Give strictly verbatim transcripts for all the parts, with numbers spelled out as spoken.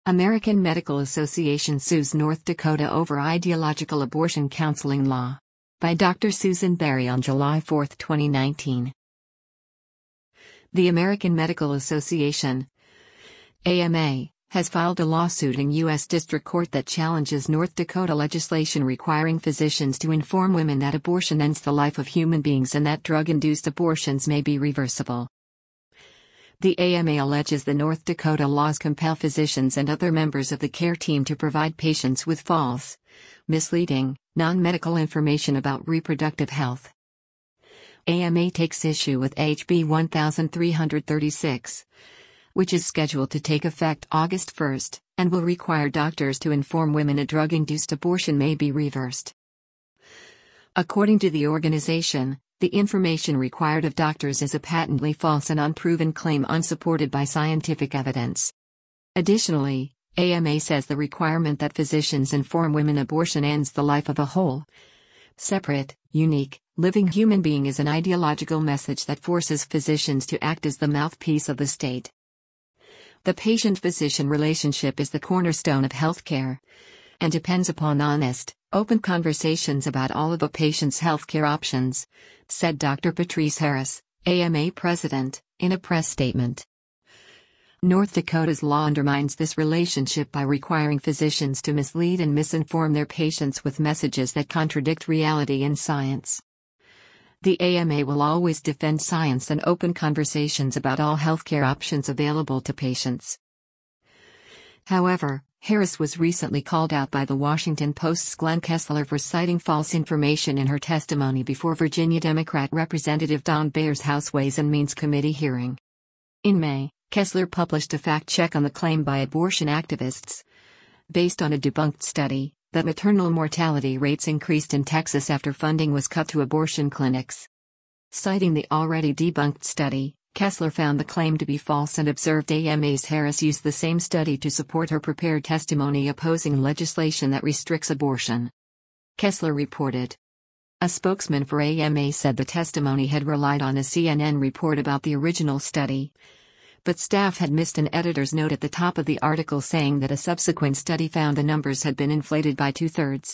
American Medical Association sues North Dakota over ideological abortion counseling law. By Doctor Susan Berry on July fourth, twenty nineteen. The American Medical Association, A M A, has filed a lawsuit in U S District Court that challenges North Dakota legislation requiring physicians to inform women that abortion ends the life of human beings and that drug-induced abortions may be reversible. The A M A alleges the North Dakota laws compel physicians and other members of the care team to provide patients with false, misleading, non-medical information about reproductive health. A M A takes issue with H B thirteen thirty-six, which is scheduled to take effect August first, and will require doctors to inform women a drug-induced abortion may be reversed. According to the organization, the information required of doctors is a patently false and unproven claim unsupported by scientific evidence. Additionally, A M A says the requirement that physicians inform women abortion ends the life of a whole, separate, unique, living human being is an ideological message that forces physicians to act as the mouthpiece of the state. The patient-physician relationship is the cornerstone of healthcare and depends upon honest, open conversations about all of a patient's healthcare options, said Doctor Patrice Harris, A M A president, in a press statement. North Dakota's law undermines this relationship by requiring physicians to mislead and misinform their patients with messages that contradict reality and science. The A M A will always defend science and open conversations about all healthcare options available to patients. However, Harris was recently called out by the Washington Post's Glenn Kessler for citing false information in her testimony before Virginia Democrat Representative Don Behr's House Ways and Means Committee hearing. In May, Kessler published a fact-check on the claim by abortion activists, based on a debunked study, that maternal mortality rates increased in Texas after funding was cut to abortion clinics. Citing the already debunked study, Kessler found the claim to be false and observed A M A's Harris used the same study to support her prepared testimony opposing legislation that restricts abortion. Kessler reported. A spokesman for A M A said the testimony had relied on a C N N report about the original study, but staff had missed an editor's note at the top of the article saying that a subsequent study found the numbers had been inflated by two-thirds.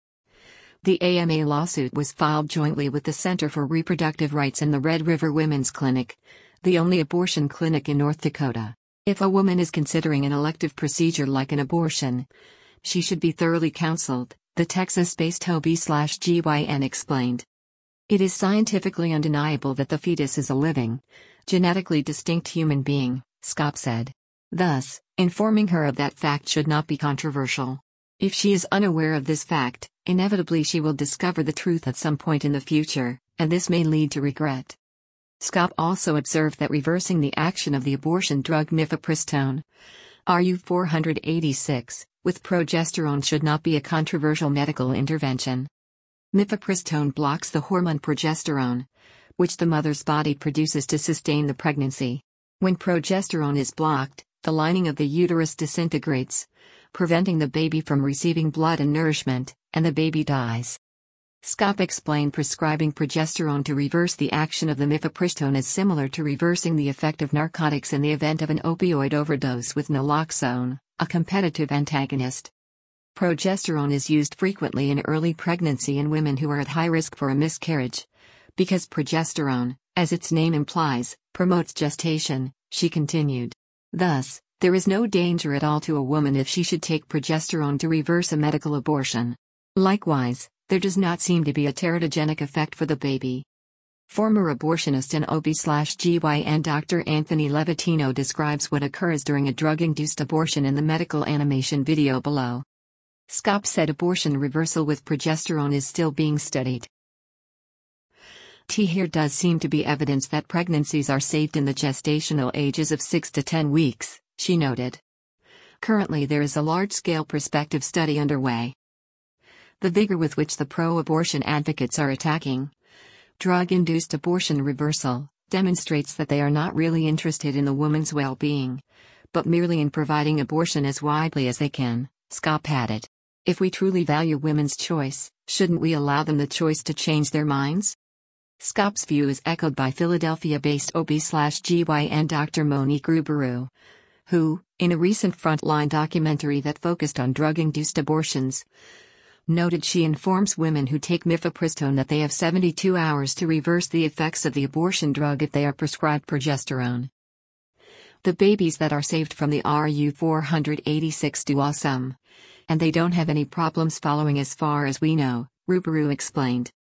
The A M A lawsuit was filed jointly with the Center for Reproductive Rights and the Red River Women's Clinic, the only abortion clinic in North Dakota. If a woman is considering an elective procedure like an abortion, she should be thoroughly counseled, the Texas-based O B G Y N explained. It is scientifically undeniable that the fetus is a living, genetically distinct human being, Scott said. Thus, informing her of that fact should not be controversial. If she is unaware of this fact, inevitably she will discover the truth at some point in the future, and this may lead to regret. Scott also observed that reversing the action of the abortion drug mifepristone, R U four eighty-six, with progesterone should not be a controversial medical intervention. Mifepristone blocks the hormone progesterone, which the mother's body produces to sustain the pregnancy. When progesterone is blocked, the lining of the uterus disintegrates, preventing the baby from receiving blood and nourishment, and the baby dies. Scott explained prescribing progesterone to reverse the action of the mifepristone is similar to reversing the effect of narcotics in the event of an opioid overdose with naloxone, a competitive antagonist. Progesterone is used frequently in early pregnancy in women who are at high risk for a miscarriage, because progesterone, as its name implies, promotes gestation, she continued. Thus, there is no danger at all to a woman if she should take progesterone to reverse a medical abortion. Likewise, there does not seem to be a teratogenic effect for the baby. Former abortionist and O B G Y N Doctor Anthony Levatino describes what occurs during a drug-induced abortion in the medical animation video below. Scott said abortion reversal with progesterone is still being studied. Here does seem to be evidence that pregnancies are saved in the gestational ages of six to ten weeks, she noted. Currently there is a large-scale prospective study underway. The vigor with which the pro-abortion advocates are attacking drug-induced abortion reversal demonstrates that they are not really interested in the woman's well-being, but merely in providing abortion as widely as they can, Scott added. If we truly value women's choice, shouldn't we allow them the choice to change their minds? Scott's view is echoed by Philadelphia-based O B G Y N Doctor Monique Ruberu, who, In a recent Frontline documentary that focused on drug-induced abortions, noted she informs women who take mifepristone that they have seventy-two hours to reverse the effects of the abortion drug if they are prescribed progesterone. The babies that are saved from the R U four eighty-six do awesome. And they don't have any problems following as far as we know, Rupuru explained.